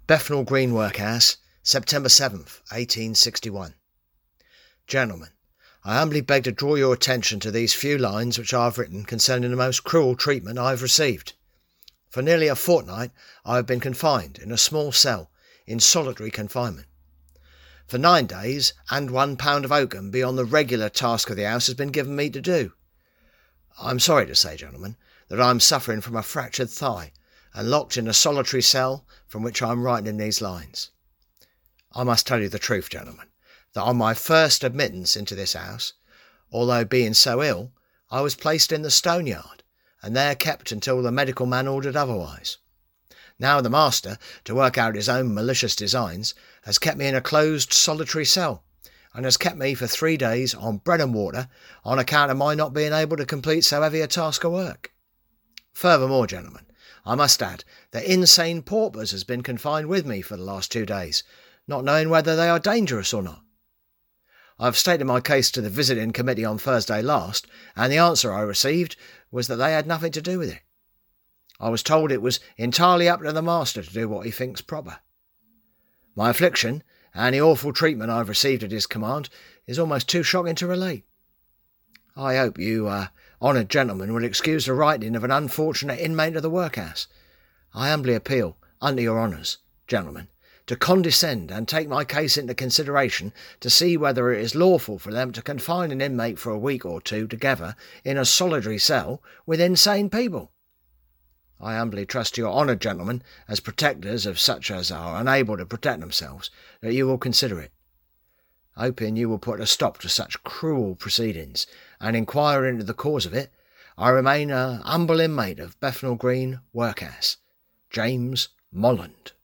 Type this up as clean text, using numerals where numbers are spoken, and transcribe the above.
Bethnal Green Workhouse, September 7th, 1861. Gentlemen, I humbly beg to draw your attention to these few lines which I have written concerning the most cruel treatment I have received. For nearly a fortnight I have been confined in a small cell in solitary confinement. For 9 days and 1 pound of oakum beyond the regular task of the house has been given me to do. I am sorry to say, gentlemen, that I am suffering from a fractured thigh and locked in a solitary cell from which I am writing these lines. I must tell you the truth, gentlemen, that on my first admittance into this house, although being so ill, I was placed in the stone yard, and there kept until the medical man ordered otherwise. Now the master, to work out his own malicious designs, has kept me in a closed solitary cell, and has kept me for 3 days on bread and water on account of my not being able to complete so heavy a task of work. Furthermore, gentlemen, I must add that insane paupers has been confined with me for the last 2 days, not knowing whether they are dangerous or not. I have stated my case to the visiting committee on Thursday last, and the answer I received was that they had nothing to do with it. I was told it was entirely up to the master to do what he thinks proper. My affliction, and the awful treatment I have received at his command, is almost too shocking to relate. I hope you, honoured gentlemen, will excuse the writing of an unfortunate inmate of the workhouse. I humbly appeal unto your honours, gentlemen, to condescend and take my case into consideration to see whether it is lawful for them to confine an inmate for a week or 2 together in a solitary cell with insane people. I humbly trust to your honoured gentlemen, as protectors of such as are unable to protect themselves, that you will consider it. Hoping you will put a stop to such cruel proceedings, and inquire into the cause of it, I remain a humble inmate of Bethnal Green Workhouse, James Molland.